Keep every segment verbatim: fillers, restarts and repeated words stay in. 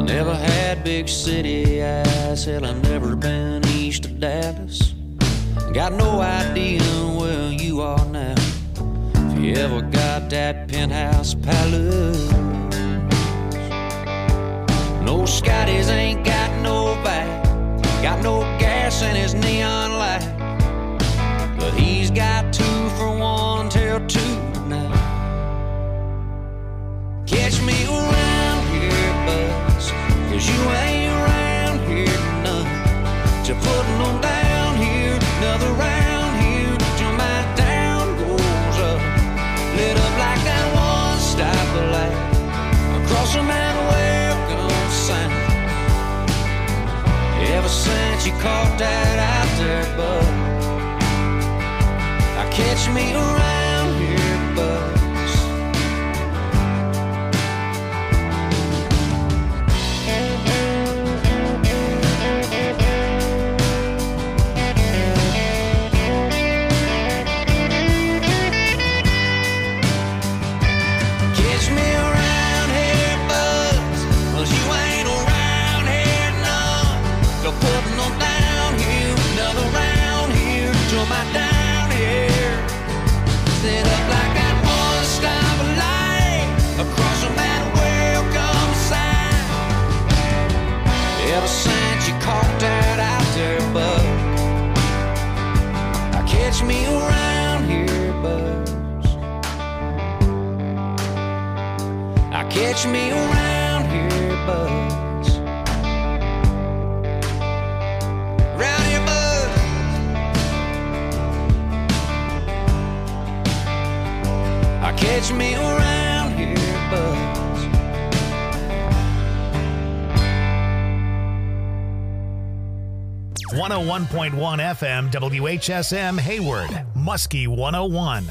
Never had big city eyes, hell, I've never been east of Dallas. Got no idea where you are now, if you ever got that penthouse palace. No, Scotty's ain't got no back, got no gas in his neon light, but he's got two for one till two now. Catch me around here, buzz, cause you ain't around here none. To putting them down here, another round here, till my town goes up. Lit up like that one stoplight across a man welcome sign. Ever since you caught that out there, bud, I catch me around here, bud. Catch me around here, buzz. I catch me around here, buzz. Around here, buzz. I catch me around here, buzz. one oh one point one F M, W H S M, Hayward, Muskie one oh one.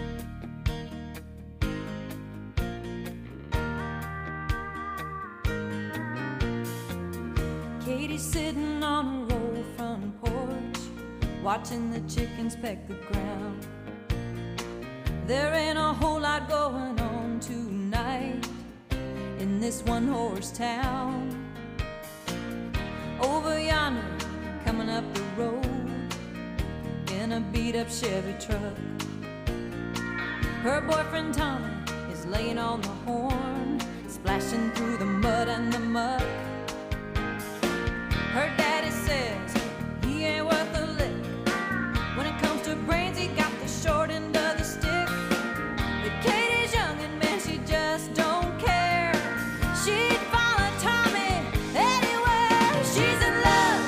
Katie's sitting on her old front porch, watching the chickens peck the ground. There ain't a whole lot going on tonight in this one-horse town. Over yonder, coming up the road in a beat-up Chevy truck, her boyfriend Tommy is laying on the horn, splashing through the mud and the muck. Her daddy says he ain't worth a lick. When it comes to brains, he got the short end of the stick. But Katie's young and man, she just don't care. She'd follow Tommy anywhere. She's in love.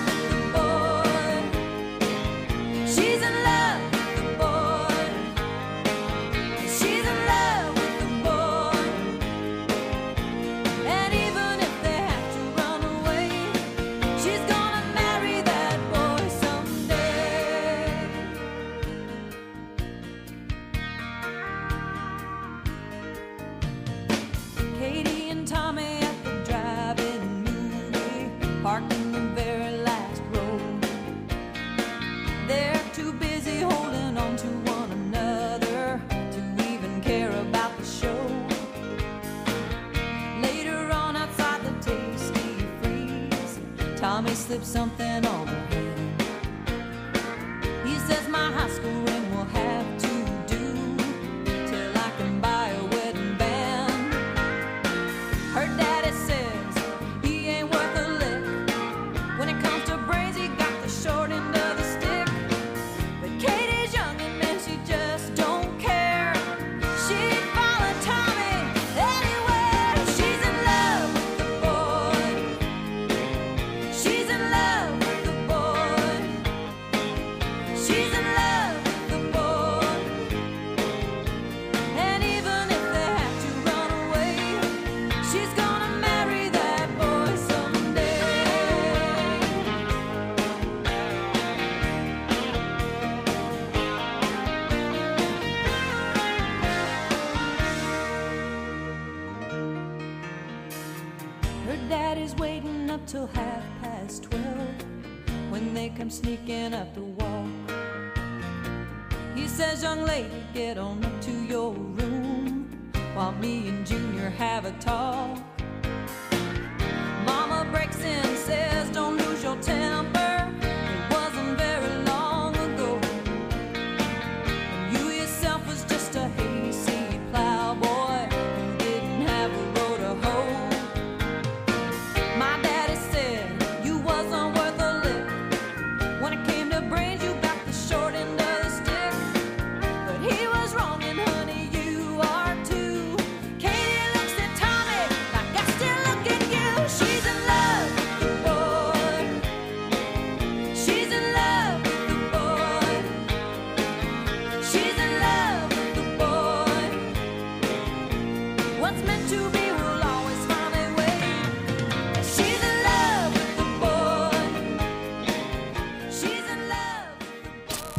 Tommy slipped something on her hand. He says my high school ring will have to do till I can buy a wedding band. Her daddy says he ain't worth a lick. When it comes to brains, he got the short end of the stick. But Katie's young and man, she just don't care. She'd follow Tommy anywhere. She's in love with the boy. She's in love with the boy. She's in love with the boy. And even if they have to run away, she's gonna marry that boy someday. Her daddy's waiting up till half past twelve when they come sneaking up the walk. He says, young lady, get on up to your room while me and Junior have a talk. Mama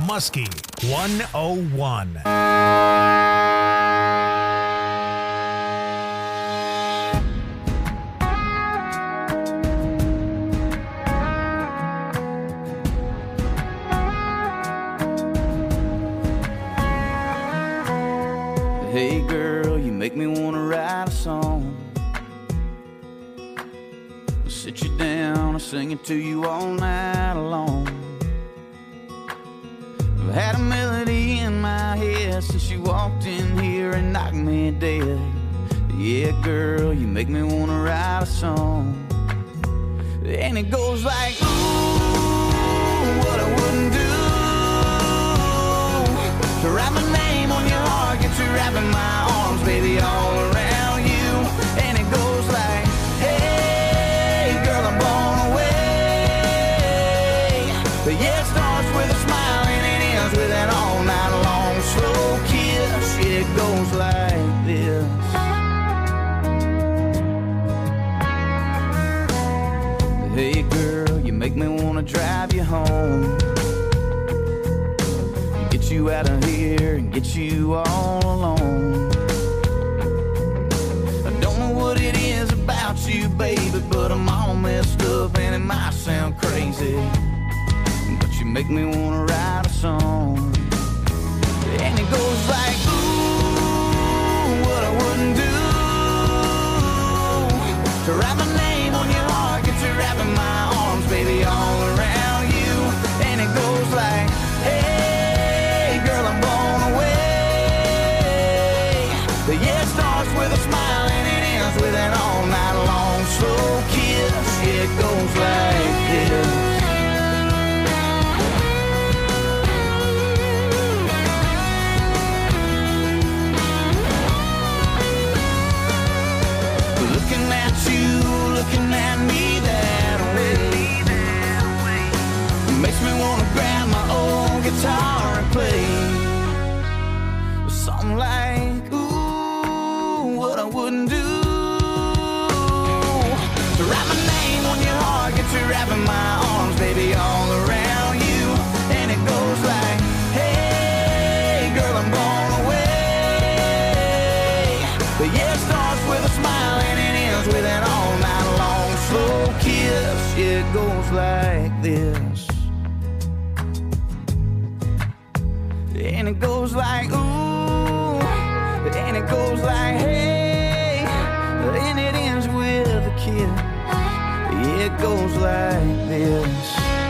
Muskie one oh one. Hey girl, you make me wanna write a song. I'll sit you down and sing it to you all night long. I've had a melody in my head since you walked in here and knocked me dead. Yeah, girl, you make me wanna write a song. And it goes like, ooh, what I wouldn't do to write my name on your heart, get you wrapping my arms, baby, all around you. And it goes like, hey, girl, I'm blown away. But yeah, it starts with a smile and it ends with an all night long slow kiss. It goes like this. Hey, girl, you make me wanna drive you home, get you out of here and get you all alone. I don't know what it is about you, baby, but I'm all messed up and it might sound crazy, but you make me wanna write a song. And it goes like, ooh, what I wouldn't do to write my name on your heart, get you wrapping my arms, baby, all around you. And it goes like, hey, girl, I'm blown away. But yeah, it starts with a smile and it ends with an all night long slow kiss. Yeah, it goes like this. Looking at you, looking at me that way, makes me wanna grab my old guitar and play something like, ooh, what I wouldn't do to write my name on your heart, get you wrapping my arms, baby, all around you. And it goes like, hey, girl, I'm blown away. But yeah, it starts with a smile and it ends with an all night long slow kiss. Yeah, it goes like this. And it goes like, ooh, and it goes like, hey, and it ends with a kiss. Yeah, it goes like this.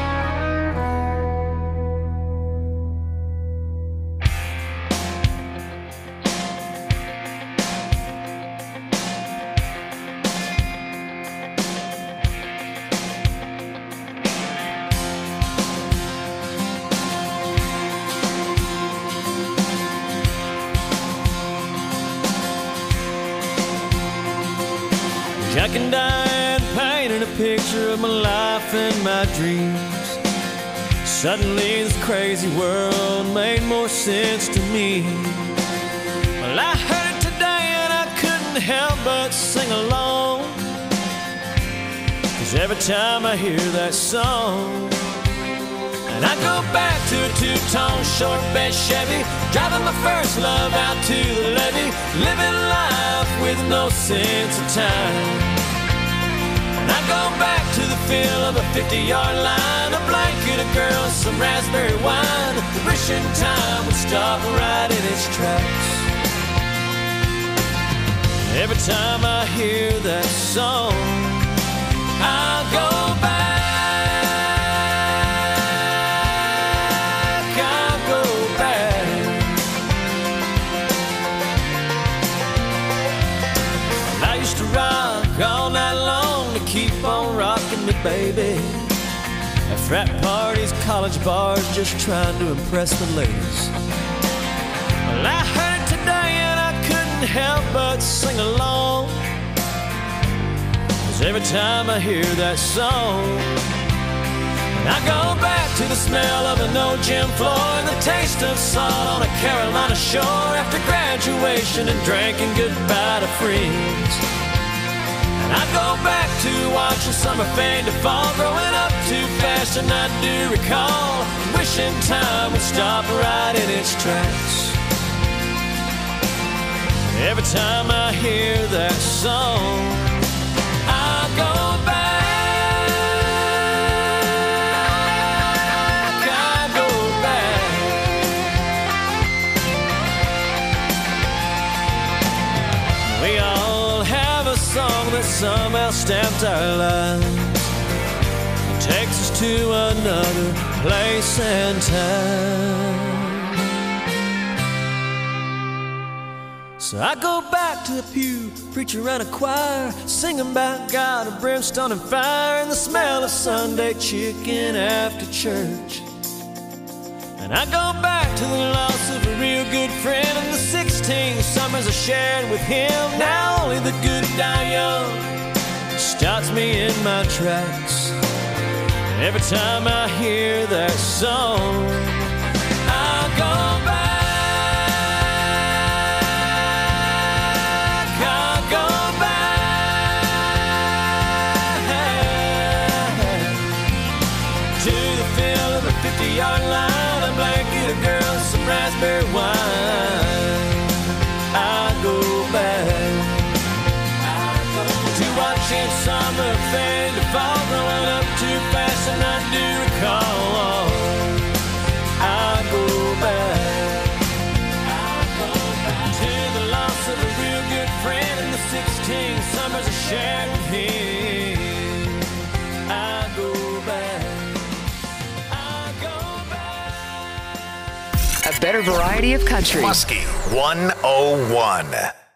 Jack and Diane painted a picture of my life and my dreams. Suddenly this crazy world made more sense to me. Well, I heard it today and I couldn't help but sing along, 'cause every time I hear that song, and I go back to a two-tone short bed Chevy, driving my first love out to the levee, living life with no sense of time. And I go back to the feel of a fifty-yard line, a blanket, a girl, some raspberry wine, wishing time would stop right in its tracks. Every time I hear that song, I'll go back. All night long to keep on rocking me, baby. At frat parties, college bars, just trying to impress the ladies. Well, I heard it today and I couldn't help but sing along, 'cause every time I hear that song, and I go back to the smell of an old gym floor and the taste of salt on a Carolina shore after graduation and drinking goodbye to friends. I go back to watching summer fade to fall, growing up too fast, and I do recall wishing time would stop right in its tracks. Every time I hear that song, I go back, I go back. We all have a song that somehow stamped our lives, takes us to another place and time. So I go back to the pew, preacher and a choir, singing about God of brimstone and fire, and the smell of Sunday chicken after church. And I go back to the loss of a real good friend, and the sixteen summers I shared with him. Now only the good die young stops me in my tracks. Every time I hear that song, I go back, I go back to the field of the fifty-yard line, a blanket of girls, some raspberry wine. I go back to watching summer fade to fall, growing up too fast, and I do recall. I go back, I go back to the loss of a real good friend, and the sixteen summers I shared with him. I go back, I go back. A better variety of country. Muskie one oh one.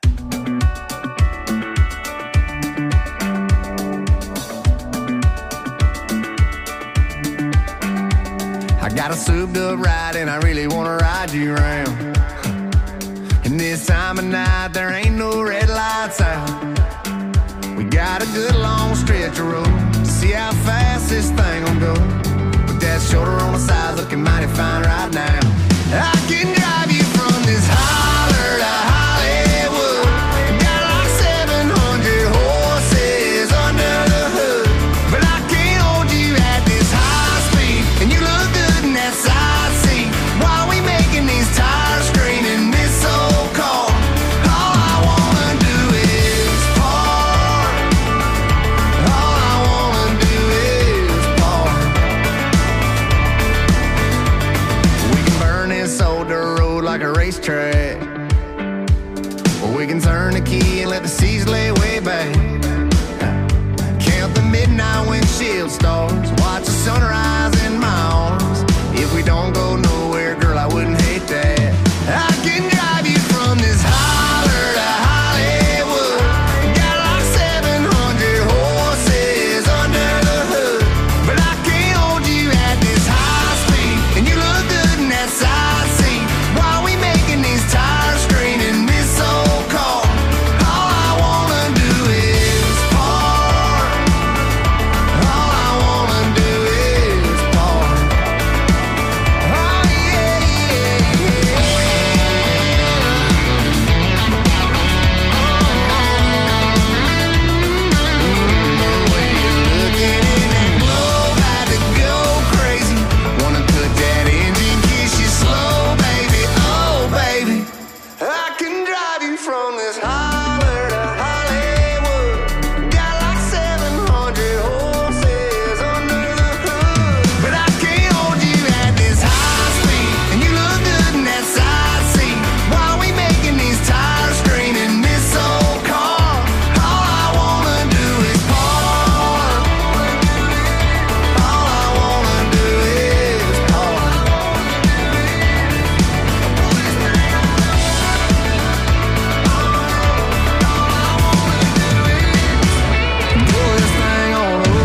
I got a souped up ride and I really wanna ride you around. And this time of night there ain't no red lights out. We got a good long stretch of road to see how fast this thing will go. With that shoulder on the side looking mighty fine right now. I can drive you from this holler to Hollywood. Got like seven hundred horses under the hood, but I can't hold you at this high speed. And you look good in that side seat while we making these tires scream in this old car. All I wanna do is park. All I wanna do is park. We can burn this old dirt road like a racetrack, or we can turn the key and let the seas lay way back. Count the midnight windshield stars, watch the sunrise in my arms. If we don't go nowhere, girl, I wouldn't hate that. I can drive you from this holler to Hollywood. Got like seven hundred horses under the hood, but I can't hold you at this high speed. And you look good in that side seat while we making these tires scream in this old car. All I wanna do is park. All I wanna do is park. Oh yeah, yeah, the way you're looking in that globe had to go crazy. Wanna put that engine, kiss you slow, baby. Oh, baby, I can drive you from this holler to Hollywood. Got like seven hundred horses under the hood, but I can't hold you at this high speed. And you look good in that side seat while we making these tires scream in this old car. All I wanna do is park. All I wanna do is park. Pull this thing all over.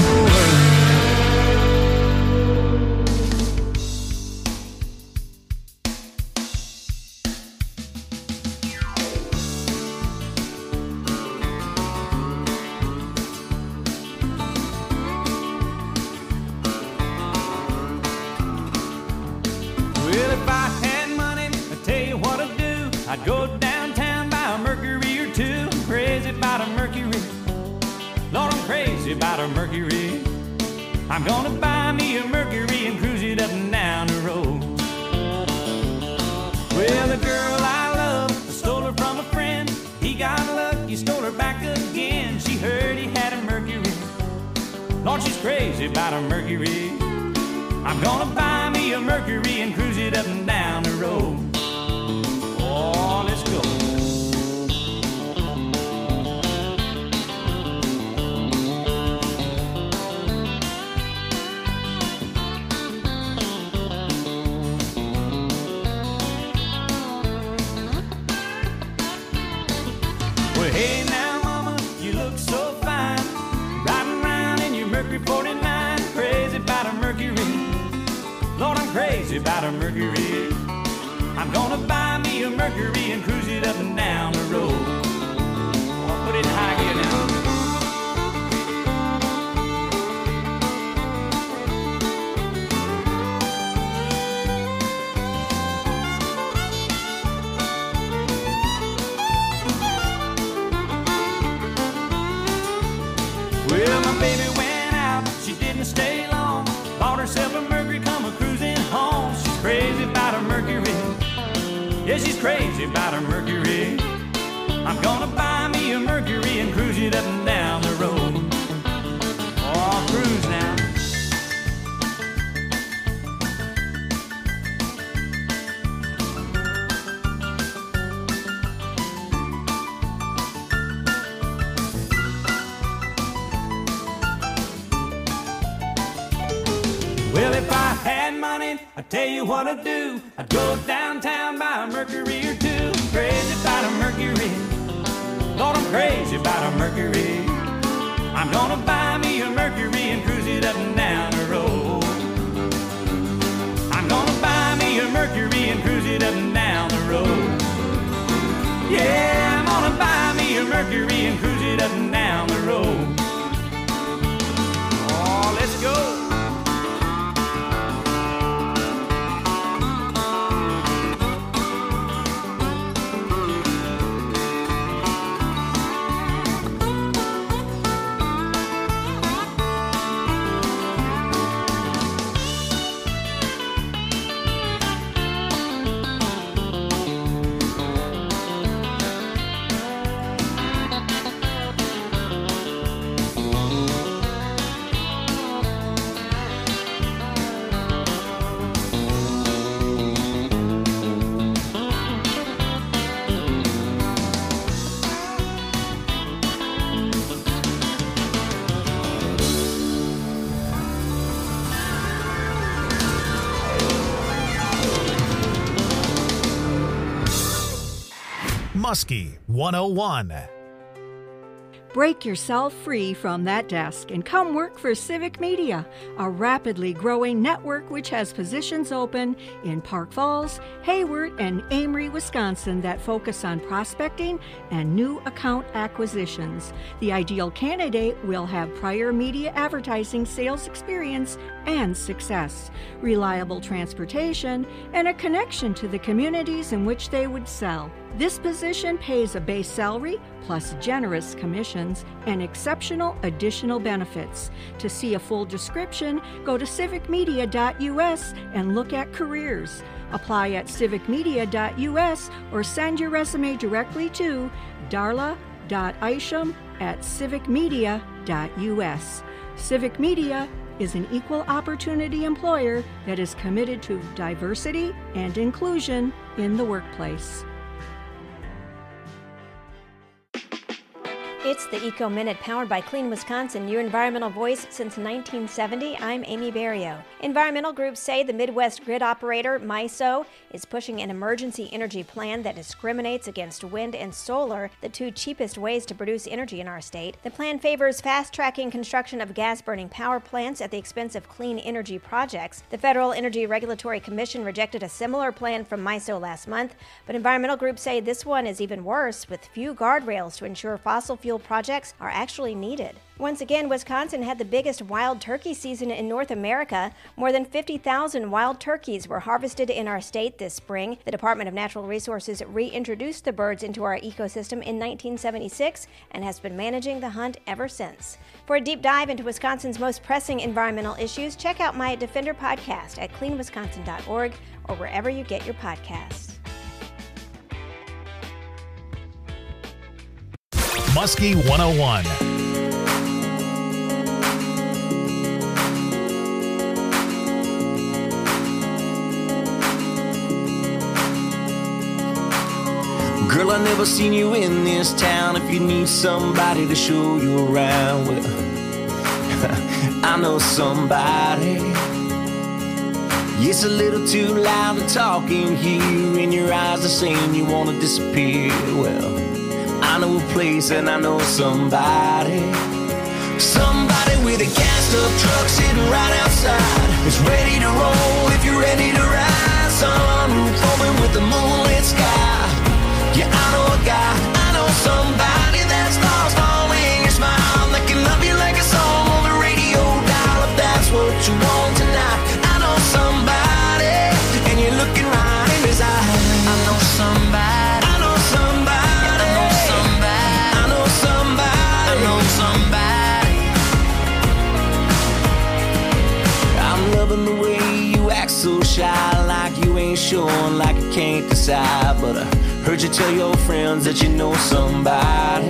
Well, if I had money, I'd tell you what I'd do. I'd go downtown, buy a Mercury or two. I'm crazy about a Mercury. Lord, I'm crazy about a Mercury. I'm gonna buy me a Mercury and cruise it up and down the road. Well, the girl I love, I stole her from a friend. He got lucky, stole her back again. She heard he had a Mercury. Lord, she's crazy about a Mercury. I'm gonna buy me a Mercury and cruise it up and down the road. Oh, let's go. Well, hey now, mama, you look so fine. Riding around in your Mercury forty-nine. Crazy about a Mercury. Lord, I'm crazy about a Mercury. I'm gonna buy me a Mercury and cruise it up and down the road. I'll put it in high gear now. Well, my baby went out, she didn't stay long. Bought herself a Mercury, come a cruising home. She's crazy about a Mercury. Yeah, she's crazy about a Mercury. I'm gonna buy me a Mercury and cruise it up and down the road. Oh, I'll cruise now. Well, if I had money, I'd tell you what I'd do. I'd go downtown, buy a Mercury or two. Crazy about a Mercury. Lord, I'm crazy about a Mercury. I'm gonna buy me a Mercury and cruise it up and down the road. I'm gonna buy me a Mercury and cruise it up and down the road. Yeah, I'm gonna buy me a Mercury and cruise it up and down the road. Oh, let's go. Muskie one oh one. Break yourself free from that desk and come work for Civic Media, a rapidly growing network which has positions open in Park Falls, Hayward, and Amory, Wisconsin that focus on prospecting and new account acquisitions. The ideal candidate will have prior media advertising sales experience and success, reliable transportation, and a connection to the communities in which they would sell. This position pays a base salary plus generous commissions and exceptional additional benefits. To see a full description, go to civic media dot U S and look at careers. Apply at civic media dot U S or send your resume directly to darla dot isham at civic media dot U S. Civic Media is an equal opportunity employer that is committed to diversity and inclusion in the workplace. It's the Eco Minute powered by Clean Wisconsin, your environmental voice since nineteen seventy. I'm Amy Barrio. Environmental groups say the Midwest grid operator, MISO, is pushing an emergency energy plan that discriminates against wind and solar, the two cheapest ways to produce energy in our state. The plan favors fast-tracking construction of gas-burning power plants at the expense of clean energy projects. The Federal Energy Regulatory Commission rejected a similar plan from MISO last month, but environmental groups say this one is even worse, with few guardrails to ensure fossil fuel projects are actually needed. Once again, Wisconsin had the biggest wild turkey season in North America. More than fifty thousand wild turkeys were harvested in our state this spring. The Department of Natural Resources reintroduced the birds into our ecosystem in nineteen seventy-six and has been managing the hunt ever since. For a deep dive into Wisconsin's most pressing environmental issues, check out my Defender podcast at clean wisconsin dot org or wherever you get your podcasts. Muskie one oh one. Girl, I never seen you in this town. If you need somebody to show you around, well, I know somebody. It's a little too loud to talk in here, and your eyes are saying you want to disappear. Well, I know a place and I know somebody. Somebody with a gassed up truck sitting right outside. It's ready to roll if you're ready to ride. Sunroof open with the moonlit sky. Yeah, I know a guy, I know somebody that's lost all in your smile. That can love you like a song on the radio dial. If that's what you want tonight, I know somebody, and you're looking right in his eyes. I know somebody, I know somebody, I know somebody, I know somebody, I know somebody. I'm loving the way you act so shy, like you ain't sure, like you can't decide, but I heard you tell your friends that you know somebody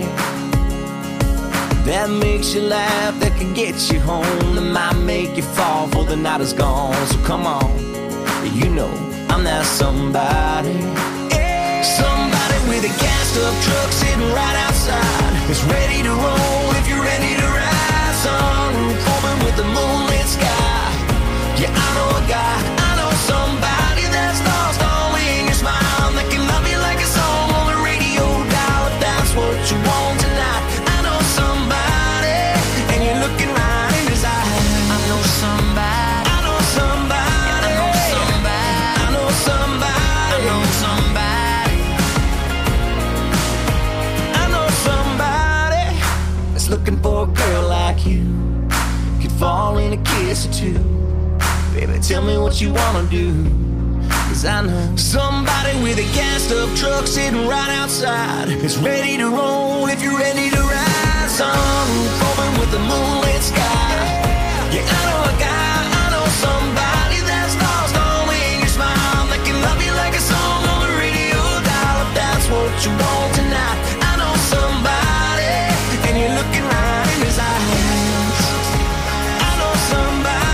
that makes you laugh, that can get you home, that might make you fall before the night is gone. So come on, you know I'm that somebody. Somebody with a gassed up truck sitting right outside. It's ready to roll if you're ready to ride. Sunroof open with the moonlit sky. Yeah, I know a guy, I know somebody that's lost all in your smile. That can love you like a song on the radio dial. If that's what you want tonight, I know somebody, and you're looking right in his eyes. I know somebody, I know somebody, I know somebody, I know somebody, I know somebody, I know somebody that's looking for a girl like you. Could fall in a kiss or two. Baby, tell me what you wanna do, 'cause I know somebody with a gassed up truck sitting right outside. It's ready to roll if you're ready to ride. Sunroof open with the moonlit sky. Yeah, I know a guy, I know somebody that's lost all in your smile. That can love you like a song on the radio dial. If that's what you want tonight, I know somebody, and you're looking right in his eyes. I know somebody.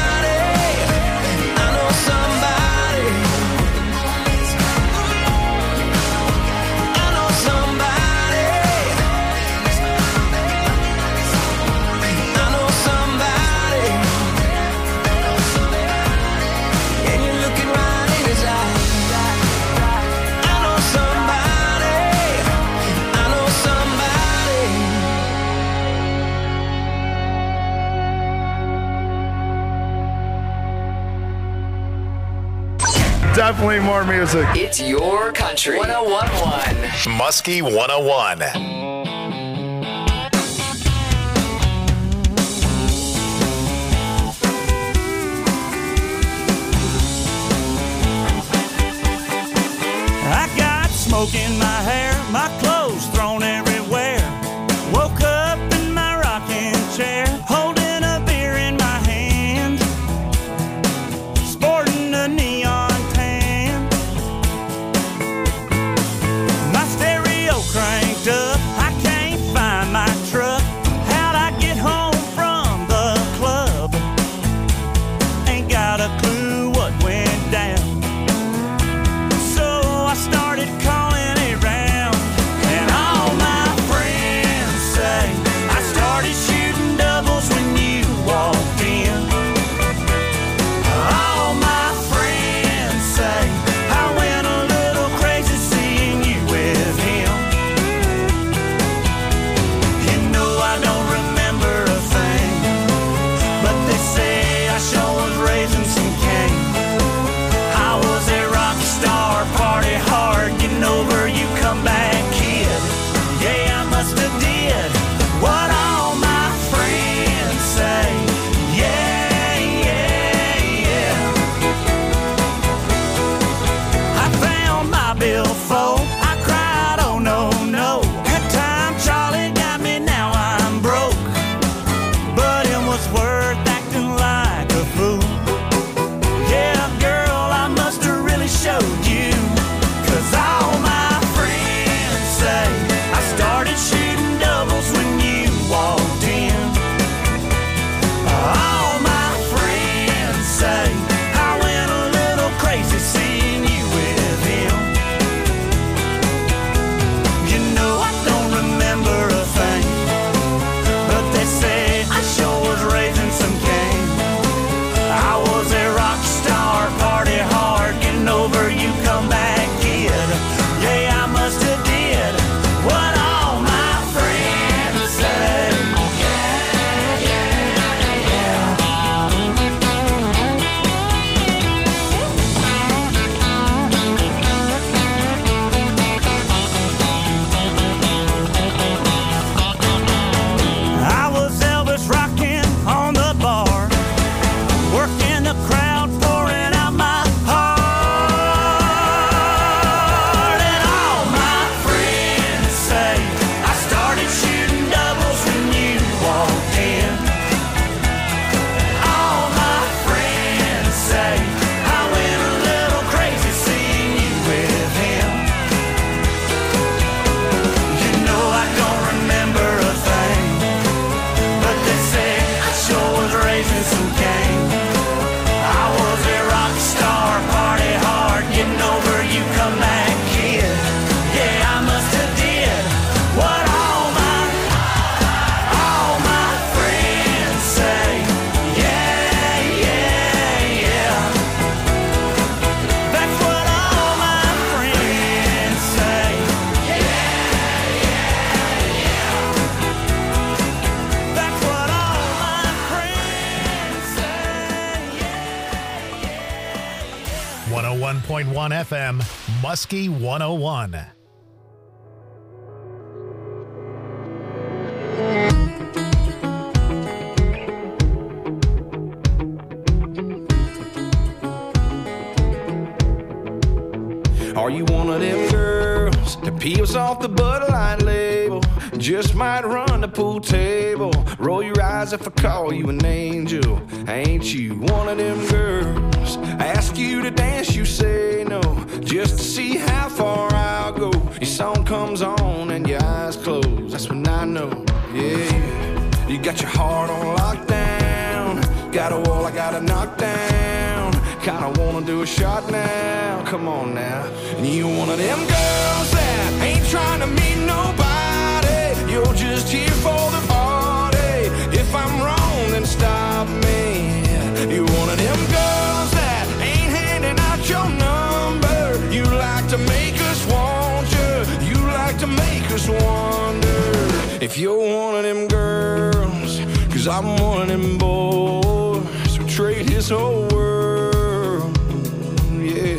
Definitely more music. It's your country. one oh one point one. Muskie one oh one. I got smoke in my hair, my clothes thrown everywhere. Woke up in my rocking chair, holding a beer in my hand, sporting a neon tan. My stereo cranked up, I one point one F M, Muskie one oh one. Are you one of them girls that peels off the Bud Light label? Just might run the pool table. Roll your eyes if I call you an angel. Ain't you one of them girls? Ask you to dance, you say no. Just to see how far I'll go. Your song comes on and your eyes close. That's when I know, yeah. You got your heart on lockdown. Got a wall I gotta knock down. Kinda wanna do a shot now. Come on now. And you one of them girls that ain't trying to meet nobody. You're just here for the party. If I'm wrong, then stop me. You're one of them girls that ain't handing out your number. You like to make us want you. You like to make us wonder if you're one of them girls. Cause I'm one of them boys who trade his whole world, yeah,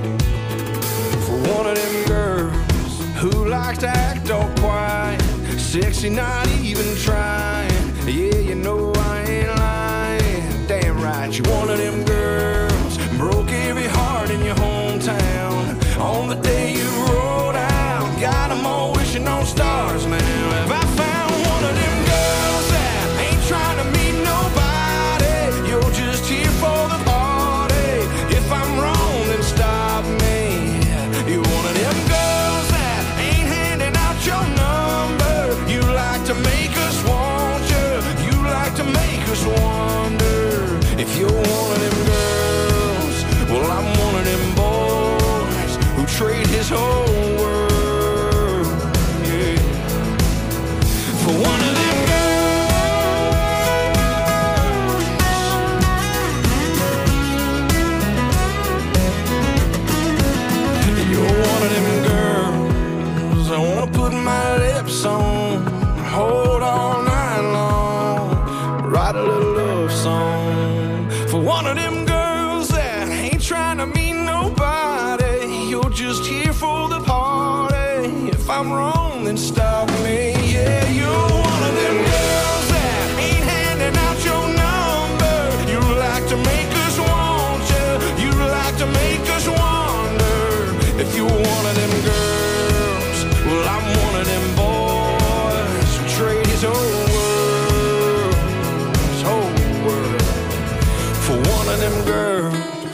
for one of them girls who likes to act all quiet, sexy, not even trying. Yeah, you know I ain't lying. Damn right, you one of them girls broke every heart in your hometown. On the day you rolled out, got them all wishing on stars, man. Have I found one of them girls that ain't trying to meet nobody? You're just here for the party. If I'm wrong, then stop me. You're one of them girls that ain't handing out your number. You like to make us want you. You like to make us wonder if you're one of them girls. Well, I'm one of them boys who trade his whole world, yeah, for one of them girls. You're one of them girls I wanna put my lips on, hold all night long, write a little love song for one of them girls that ain't trying to meet nobody. You're just here for the party. If I'm wrong, then stop me. Yeah, you're one of them girls that ain't handing out your number. You like to make us want you. You like to make us wonder if you're one of them girls. Well, I'm one of them boys who trade his whole world, his whole world for one of them girls.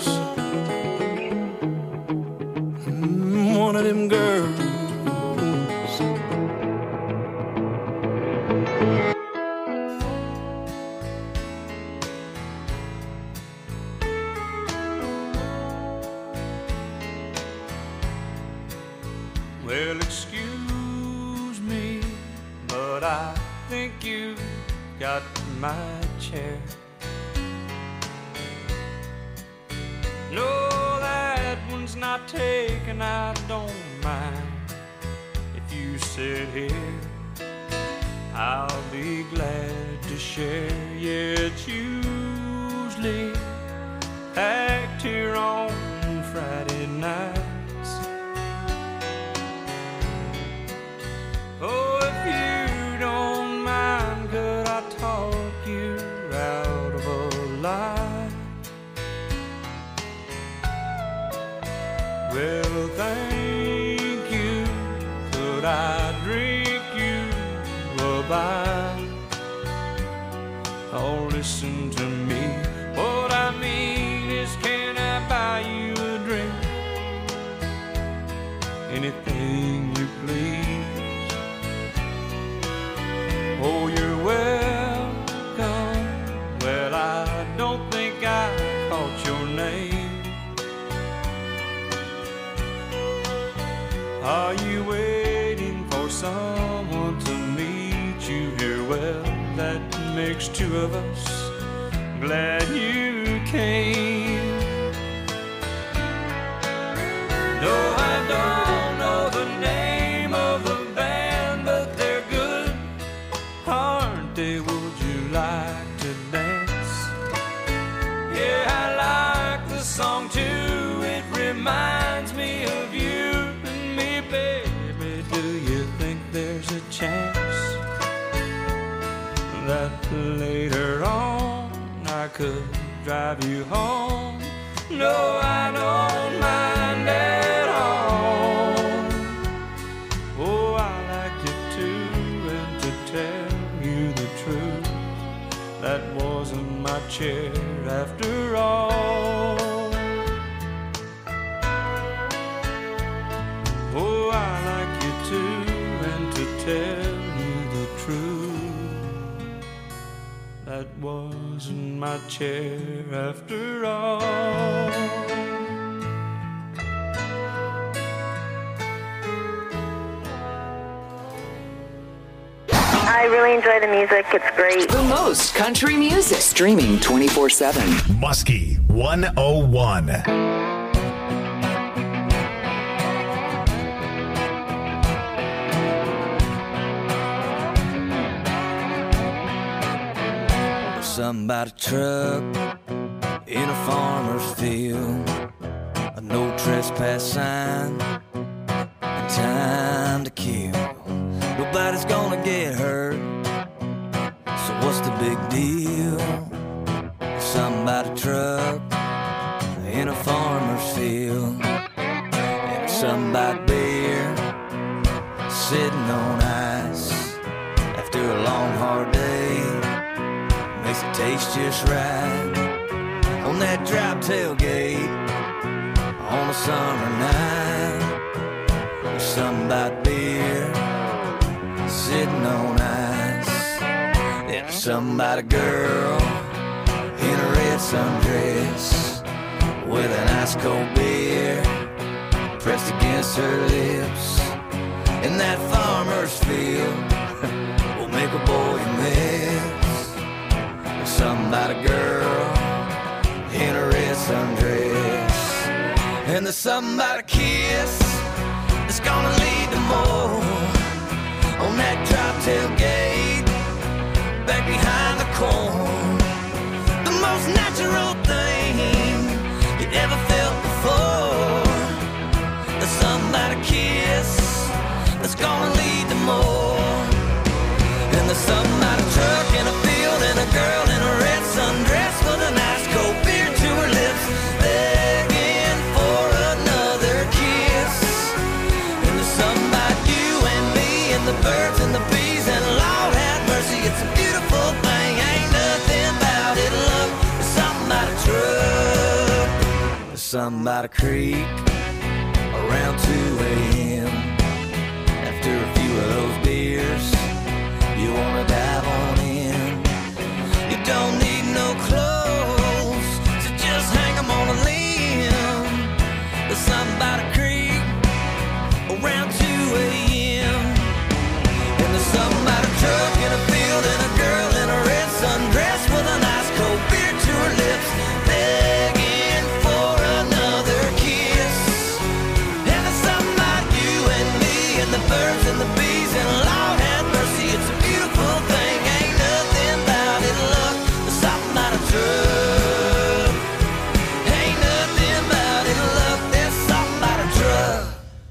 Mm, one of them girls. Well, excuse me, but I think you got my chair. No, that one's not taken, I don't mind. If you sit here, I'll be glad to share. Yeah, it's usually packed here on Friday nights. Oh, if you don't mind, could I talk you out of a lie? Well, thank you. Could I drink you a bite? Oh, listen to me. What I mean is, can I buy you a drink? Anything you please. Oh, you're welcome. Well, I don't think I caught your name. Are you waiting for someone to meet you here? Well, that makes two of us. Glad you came. No, I don't know the name of the band, but they're good, aren't they? Would you like to dance? Yeah, I like the song too. It reminds later on I could drive you home. No, I don't mind at all. Oh, I liked it too, and to tell you the truth, that wasn't my chair after all. Oh, I like you too, and to tell you the truth, that wasn't my chair after all. I really enjoy the music. It's great. The most country music. Streaming twenty-four seven. Muskie one oh one. Somebody truck in a farmer's field, a no trespass sign, and time to kill. Nobody's gonna get hurt, so what's the big deal? Somebody truck in a farmer's field, and somebody beer sitting on ice after a long hard day. Makes it taste just right on that drop tailgate on a summer night. There's something about beer sitting on ice, and there's something about a girl in a red sundress with an ice cold beer pressed against her lips. In that farmer's field will make a boy miss. Something about a girl in a red sundress, and there's something about a kiss that's gonna lead to more on that drop tailgate back behind the corn. The most natural thing you ever felt before. There's something about a kiss that's gonna lead to more, and there's something about a truck in a field and a girl in a red sundress with an ice cold beer to her lips, begging for another kiss. And there's something about you and me and the birds and the bees, and Lord have mercy, it's a beautiful thing. Ain't nothing about it, look. There's something about a truck, there's something about a creek around two a.m. After a few of those beers, you wanna dive on in. You don't need no clothes, so just hang 'em on a limb. There's something about a creek around two a.m. And there's something about a truck in a field and a girl in a red sundress with an ice cold beer to her lips, begging for another kiss. And there's something about you and me and the birds and the bees, and Lord have mercy, it's a beautiful thing. Ain't nothing about it, look. There's something about a truck. Ain't nothing about it, look. There's something about a truck.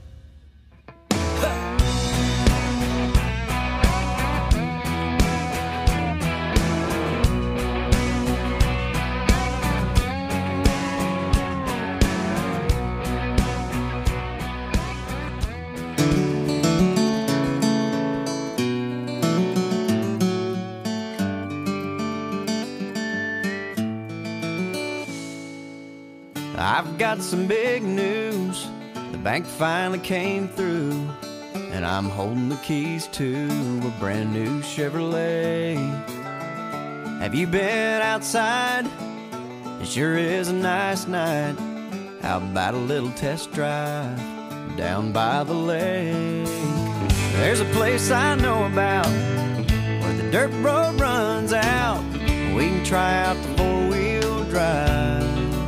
I've got some big news. The bank finally came through, and I'm holding the keys to a brand new Chevrolet. Have you been outside? It sure is a nice night. How about a little test drive down by the lake? There's a place I know about where the dirt road runs out. We can try out the four-wheel drive.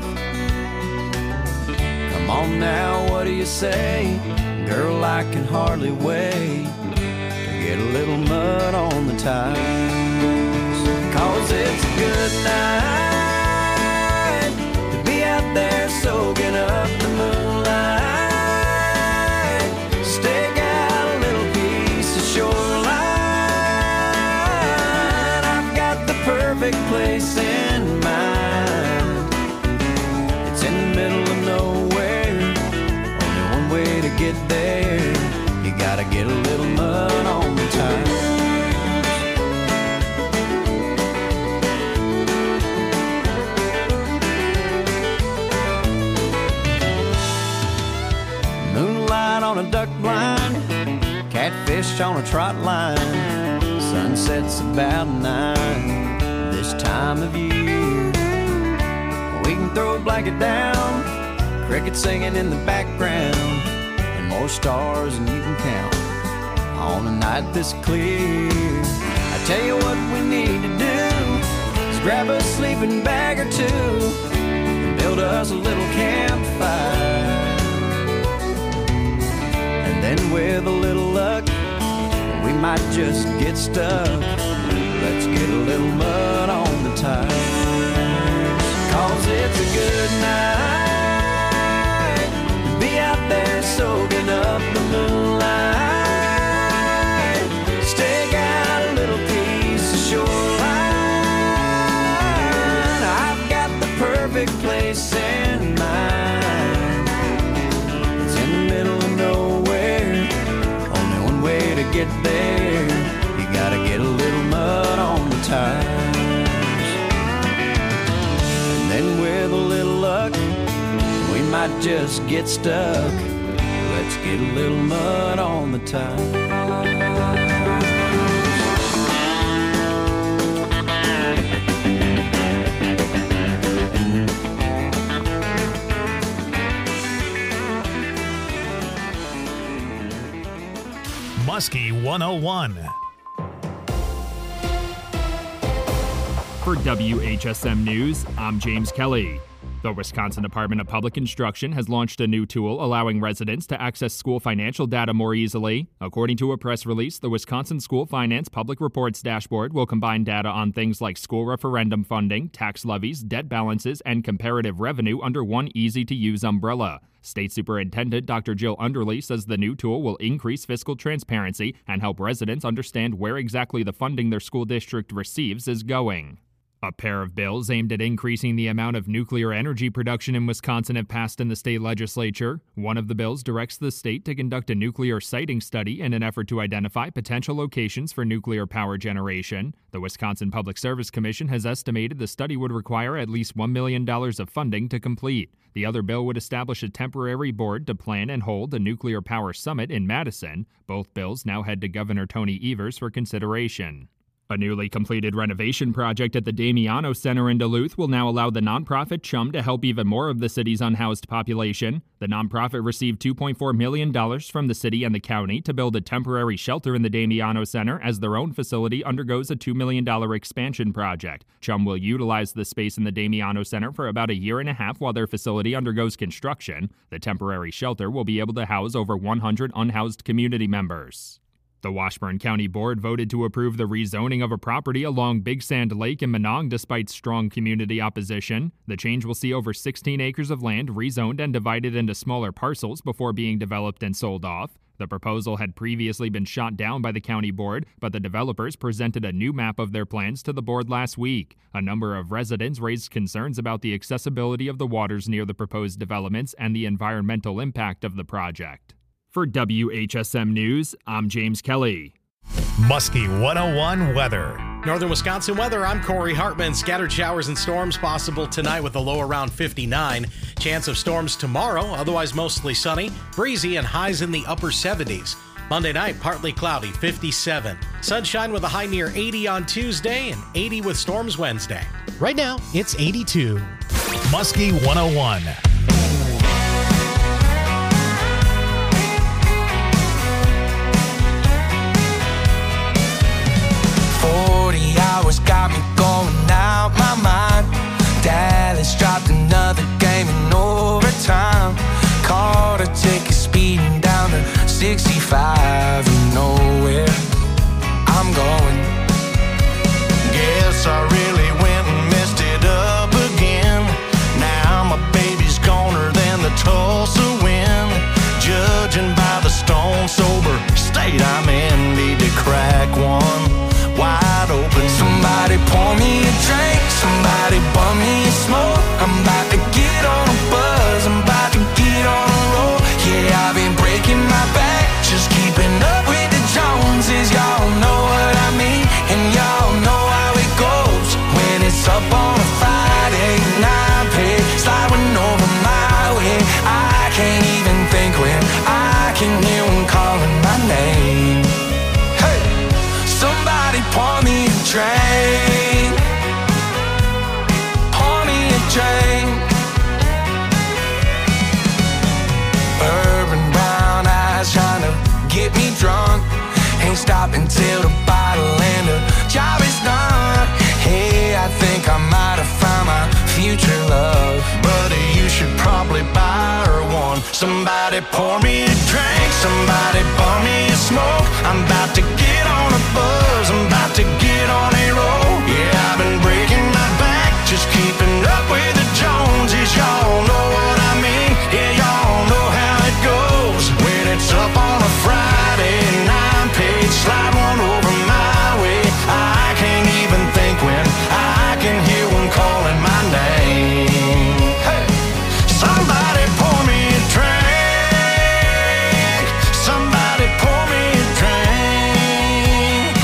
Come on now, what do you say? Girl, I can hardly wait to get a little mud on the tires. Cause it's a good night to be out there soaking up the moonlight. Stake out a little piece of shoreline. I've got the perfect perfect place in mind. It's in the middle of nowhere, only one way to get there. You gotta get a little mud on the tires. Moonlight on a duck blind, catfish on a trot line. Sunset's about nine this time of year. We can throw a blanket down, crickets singing in the background, and more stars than you can count on a night this clear. I tell you what we need to do is grab a sleeping bag or two and build us a little campfire. And then with a little luck, we might just get stuck. Let's get a little mud on the tires. Cause it's a good night to be out there soaking up the moonlight. Stake out a little piece of shoreline. I've got the perfect place in mind. It's in the middle of nowhere, only one way to get there. You gotta get a little mud on the tires. And then with a little luck, we might just get stuck. Let's get a little mud on the tires. Muskie one oh one. For W H S M News, I'm James Kelly. The Wisconsin Department of Public Instruction has launched a new tool allowing residents to access school financial data more easily. According to a press release, the Wisconsin School Finance Public Reports Dashboard will combine data on things like school referendum funding, tax levies, debt balances, and comparative revenue under one easy-to-use umbrella. State Superintendent Doctor Jill Underly says the new tool will increase fiscal transparency and help residents understand where exactly the funding their school district receives is going. A pair of bills aimed at increasing the amount of nuclear energy production in Wisconsin have passed in the state legislature. One of the bills directs the state to conduct a nuclear siting study in an effort to identify potential locations for nuclear power generation. The Wisconsin Public Service Commission has estimated the study would require at least one million dollars of funding to complete. The other bill would establish a temporary board to plan and hold a nuclear power summit in Madison. Both bills now head to Governor Tony Evers for consideration. A newly completed renovation project at the Damiano Center in Duluth will now allow the nonprofit Chum to help even more of the city's unhoused population. The nonprofit received two point four million dollars from the city and the county to build a temporary shelter in the Damiano Center as their own facility undergoes a two million dollars expansion project. Chum will utilize the space in the Damiano Center for about a year and a half while their facility undergoes construction. The temporary shelter will be able to house over one hundred unhoused community members. The Washburn County Board voted to approve the rezoning of a property along Big Sand Lake in Monong despite strong community opposition. The change will see over sixteen acres of land rezoned and divided into smaller parcels before being developed and sold off. The proposal had previously been shot down by the county board, but the developers presented a new map of their plans to the board last week. A number of residents raised concerns about the accessibility of the waters near the proposed developments and the environmental impact of the project. For W H S M News, I'm James Kelly. Muskie one oh one weather. Northern Wisconsin weather, I'm Corey Hartman. Scattered showers and storms possible tonight with a low around fifty-nine. Chance of storms tomorrow, otherwise mostly sunny, breezy, and highs in the upper seventies. Monday night, partly cloudy, fifty-seven. Sunshine with a high near eighty on Tuesday and eighty with storms Wednesday. Right now, it's eighty-two. Muskie one oh one. forty hours got me going out my mind. Dallas dropped another game in overtime. Caught a ticket speeding down to sixty-five. You know where I'm going. Guess I really went and messed it up again. Now my baby's goner than the Tulsa wind. Judging by the stone sober state I'm in, need to crack one wide open. Somebody pour me a drink. Somebody pour me a drink, somebody pour me a smoke. I'm about to get on a buzz, I'm about to get on a roll. Yeah, I've been breaking my back, just keeping up with the Joneses. Y'all know what I mean, yeah, y'all know how it goes. When it's up on a Friday and I'm paid, slide one over my way. I can't even think when I can hear one calling my name. Hey, somebody pour me a drink, somebody pour me a drink.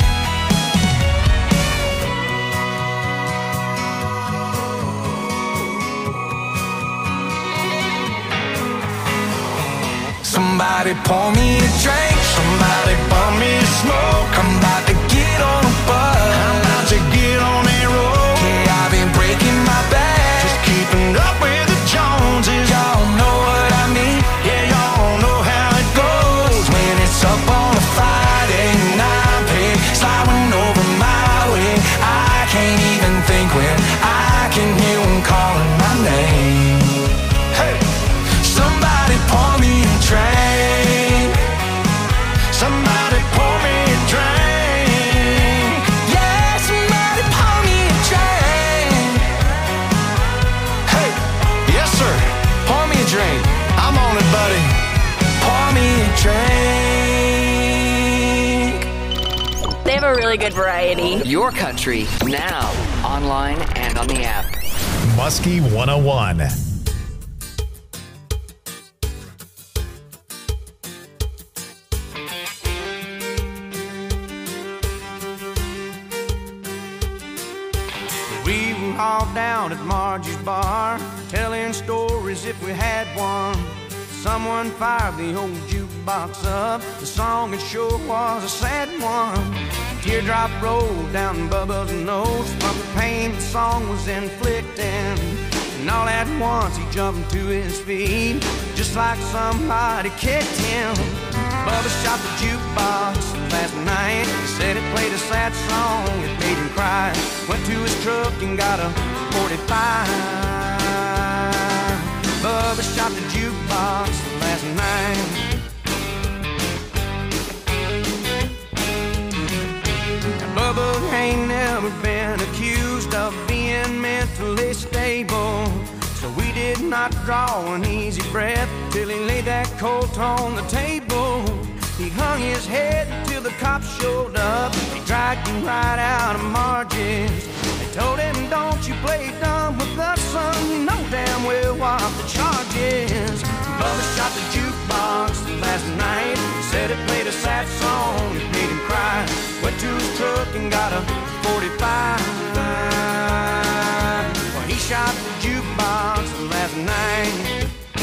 Somebody pour me a drink, somebody pour me a smoke. I'm about to get on a bus, I'm about to get on a roll. Yeah, I've been breaking my back, just keeping up with the Joneses. Y'all know what I mean, yeah, y'all know how it goes. When it's up on a Friday and I'm paid, sliding over my way. I can't even think when I can hear one calling my name. Hey, somebody pour me a drink, somebody pour me a drink. Yeah, somebody pour me a drink. Hey, yes sir, pour me a drink. I'm on it, buddy. Pour me a drink. They have a really good variety. Your country, now, online and on the app. Muskie one oh one. We were all down at Margie's bar, telling stories if we had one. Someone fired the old jukebox up. The song it sure was a sad one. A teardrop rolled down Bubba's nose from the pain the song was inflicting. And all at once he jumped to his feet, just like somebody kicked him. Bubba shot the jukebox last night. He said it played a sad song, it made him cry. Went to his truck and got a forty-five. Bubba shot the jukebox last night. Now, Bubba ain't never been accused of being mentally stable, so we did not draw an easy breath till he laid that colt on the table. He hung his head till the cops showed up. They dragged him right out of Margie's. They told him, don't you play dumb with us, son. You know damn well what the charge is. Bubba shot the jukebox last night. He said it played a sad song, it made him cry. Went to his truck and got a forty-five. Well, he shot the jukebox last night.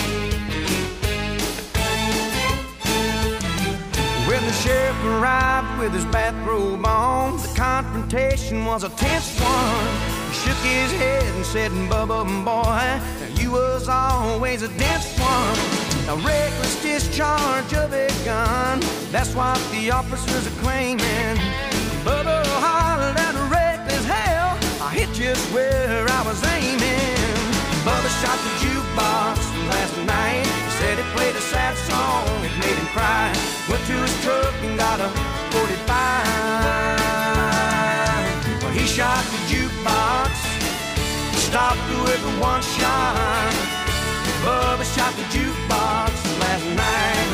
When the sheriff arrived with his bathrobe on, the confrontation was a tense one. He shook his head and said, Bubba, boy, you was always a dense one. A reckless discharge of a gun, that's what the officers are claiming. Bubba hollered out reckless hell, I hit just where I was aiming. Bubba shot the jukebox last night. He said it played a sad song, it made him cry. Went to his truck and got a forty-five. Well, he shot the jukebox, stopped with a one shot. Bubba shot the jukebox last night.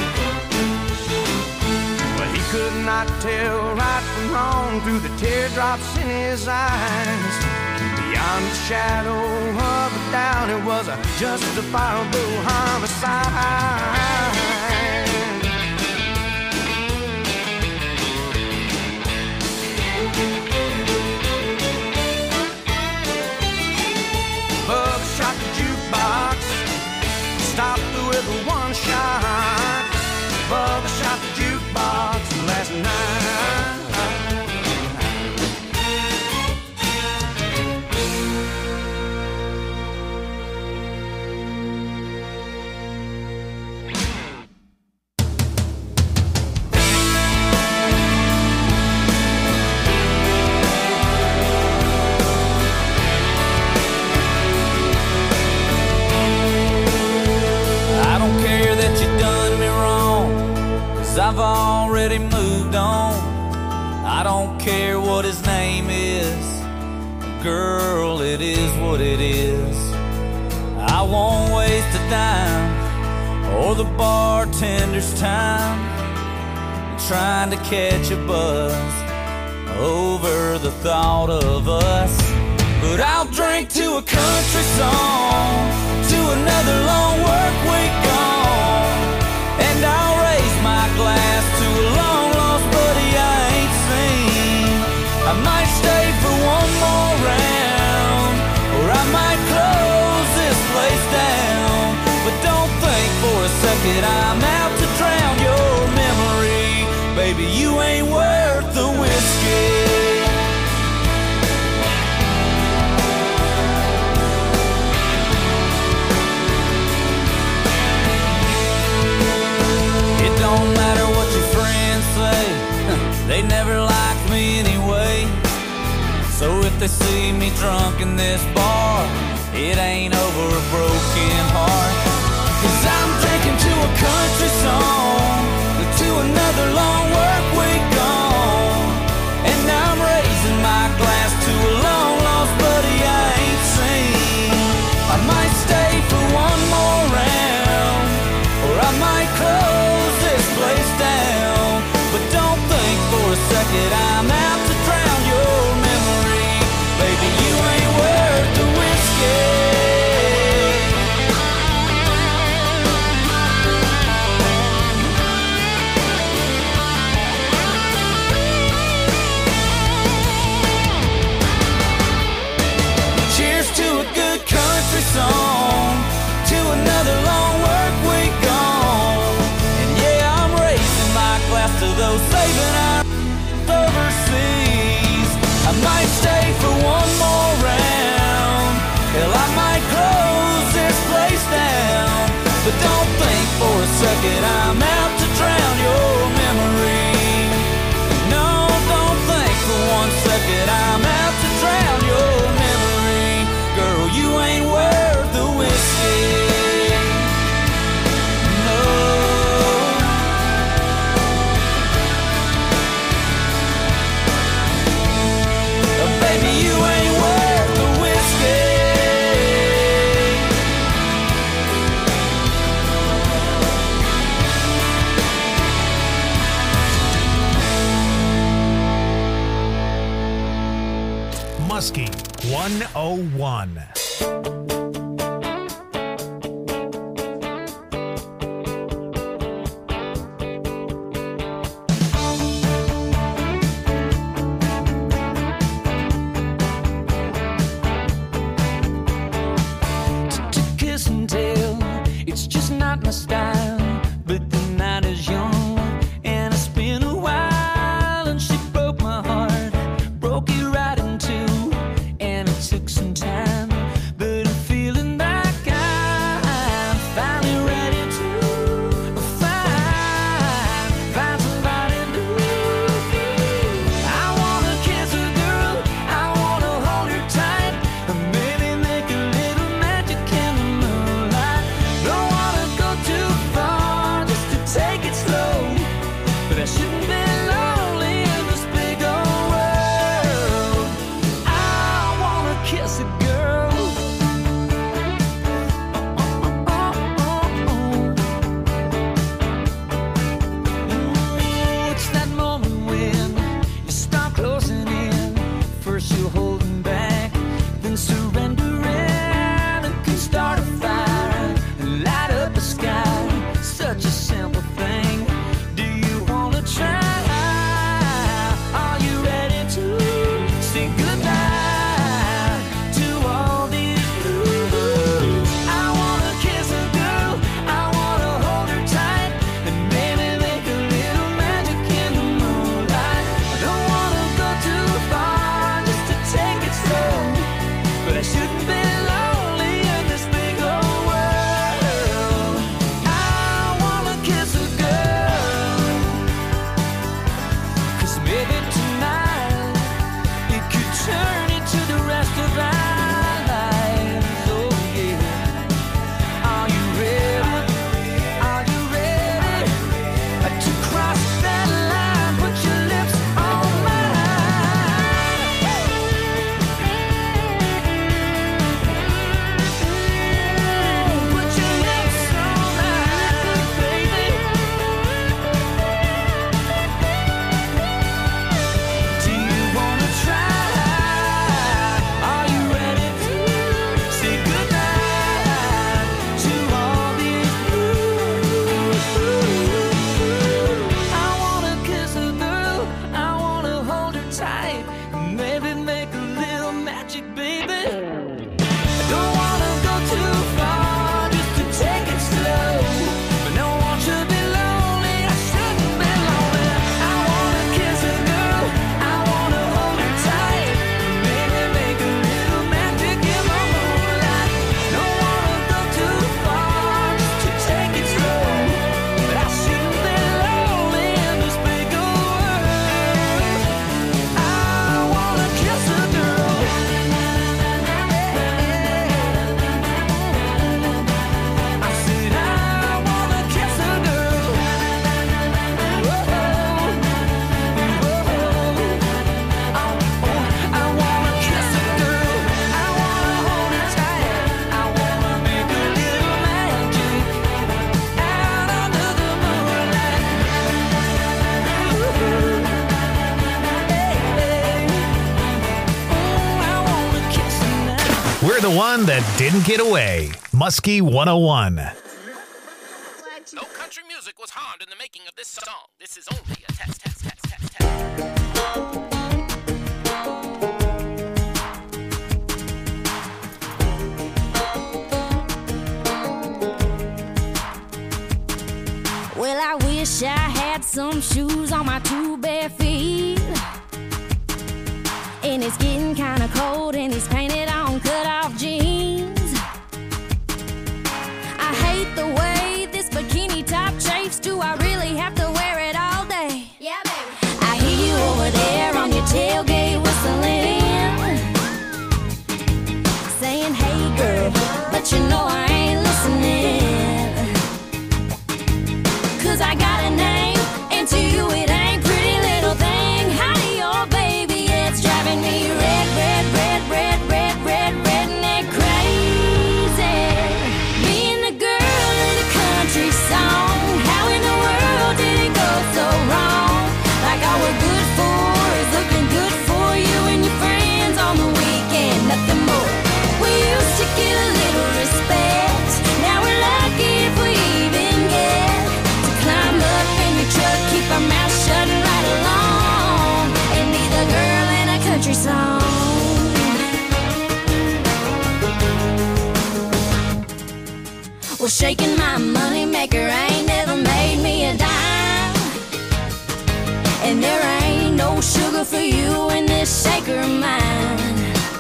But he could not tell right from wrong through the teardrops in his eyes. Beyond the shadow of a doubt, it was a justifiable homicide. Bubba shot the jukebox, stopped with a one shot. Bubba shot the jukebox last night. already moved on. I don't care what his name is. Girl, it is what it is. I won't waste a dime or the bartender's time trying to catch a buzz over the thought of us. But I'll drink to a country song, to another long work week gone, and I'll raise my glass to a long lost buddy I ain't seen. I might stay for one more round, or I might close this place down. But don't think for a second I'm out to drown your memory. Baby, you ain't worth the whiskey. It don't matter what your friends say, they never liked me anyway. So if they see me drunk in this bar, it ain't over a broken heart. Cause I'm drinking to a country song, to another long work week gone, and I'm raising my glass to a long lost buddy I ain't seen. I might stay for one more round, or I might close this place down. But don't think for a second I'm out to drown your memory. Baby, you ain't worth the whiskey. Song to another long work week gone, and yeah, I'm raising my glass to those saving our overseas. I might stay for one more round, hell, I might close this place down. But don't think for a second I'm out to drown your memory. No, don't think for one second I'm out to drown your memory. Girl, you ain't worth the whiskey. No. Oh, baby, you ain't worth the whiskey. Muskie one oh one. Kiss and tell, it's just not my style. But the night is young, and it's been a while. And she broke my heart, broke it right in two, and it took some time. But I'm feeling like I'm finally ready to find, find somebody new. I wanna kiss a girl, I wanna hold her tight, and maybe make a little magic in the moonlight. Don't wanna go too far, just to take it slow. But I shouldn't be lonely in this big old world. I wanna kiss a girl. Oh, oh, oh, oh. It's that moment when you start closing in. First you're holding back, then surrendering, and can start a fire and light up the sky. Such a simple thing. Do you wanna try? Are you ready to say goodbye to all these blues? I wanna kiss a girl, I wanna hold her tight, and maybe make a little magic in the moonlight. I don't wanna go too far, just to take it slow. But I shouldn't be lonely in this big old world. I wanna kiss a girl, 'cause maybe tonight it could turn into the rest of our lives. Oh yeah. Are you ready? Are you ready to cross that line? We're the one that didn't get away. Muskie one oh one. No country music was harmed in the making of this song. This is only a test, test, test, test, test. Well, I wish I had some shoes on my two bare feet. And it's getting kinda cold in these painted on cut-off jeans. I hate the way this bikini top chafes. Do I really have to wear it all day? Yeah, baby. I hear you over there on your tailgate whistling, saying, hey girl, but you know I ain't listening. Cause I got a name, and to you it ain't pretty little thing. Howdy, oh baby, it's driving me red, red, red, red, red, red, redneck crazy. Being the girl in a country song, how in the world did it go so wrong? Like all we're good for is looking good for you and your friends on the weekend, nothing more. We used to get a little respect, now we're lucky if we even get to climb up in your truck, keep our mouth shut and ride along, and be the girl in a country song. Well, shaking my money maker ain't never made me a dime, and there ain't no sugar for you in this shaker of mine.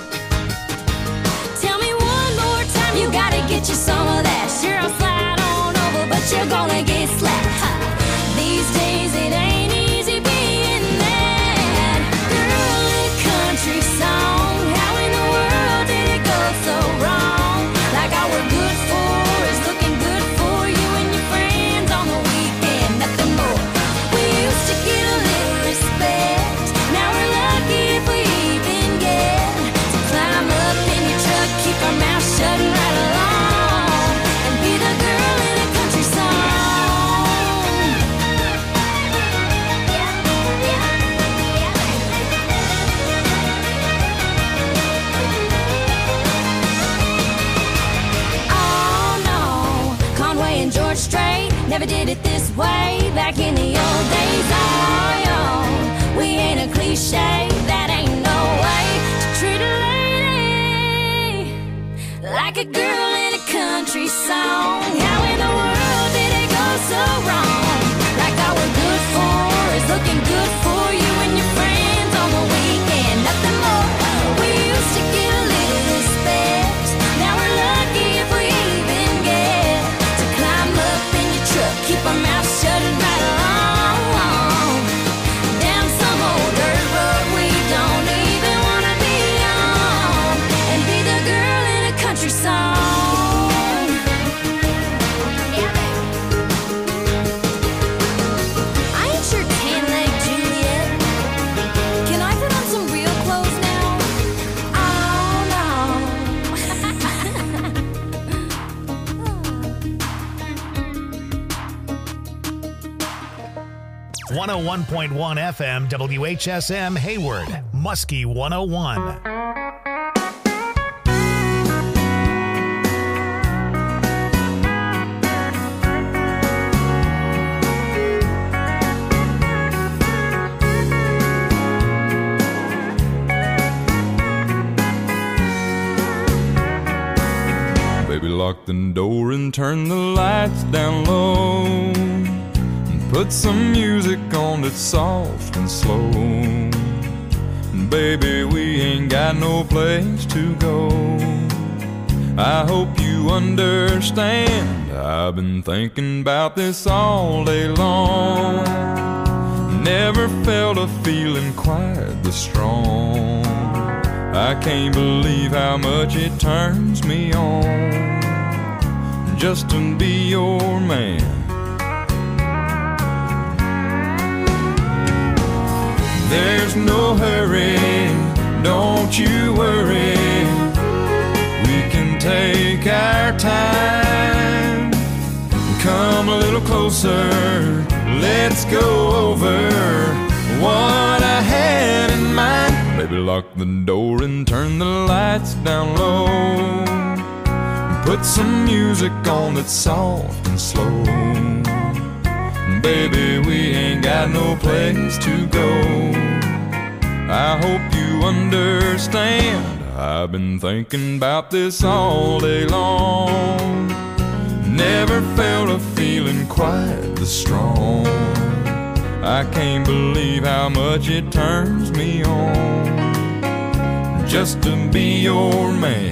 Tell me one more time, you gotta get you some of that. Sure, I'll slide on over, but you're gonna get slapped. Ha. These days it ain't easy being that girl in a country song. How in the world did it go so wrong? Like all we're good for is looking good for you and your friends on the weekend, nothing more. We used to get a little respect, now we're lucky if we even get to climb up in your truck, keep our mouth shut and ride along, and be the girl in a country song. Oh no, Conway and George Strait never did it this way back in the old days. Oh, yo, we ain't a cliche, that ain't no way to treat a lady like a girl in a country song. How in the world did it go so wrong? Like all we're good for is looking good for you and your friends on the weekend, nothing more. We used to get a little respect, now we're lucky if we even get to climb up in your truck, keep our mouth shut and ride along, down some old dirt road we don't even wanna be on, and be the girl in a country song. Yeah, baby. I ain't your tan-leg Juliet. Can I put on some real clothes now? Oh no. one oh one point one F M W H S M Hayward. Muskie one oh one. Baby, lock the door and turn the lights down low, and put some music on that's soft and slow. Baby, we ain't got no place to go. I hope you understand, I've been thinking about this all day long. Never felt a feeling quite this strong. I can't believe how much it turns me on just to be your man. There's no hurry, don't you worry. We can take our time. Come a little closer, let's go over what I had in mind. Baby, lock the door and turn the lights down low. Put some music on that's soft and slow. Baby, we ain't got no place to go. I hope you understand. I've been thinking about this all day long. Never felt a feeling quite this strong. I can't believe how much it turns me on just to be your man.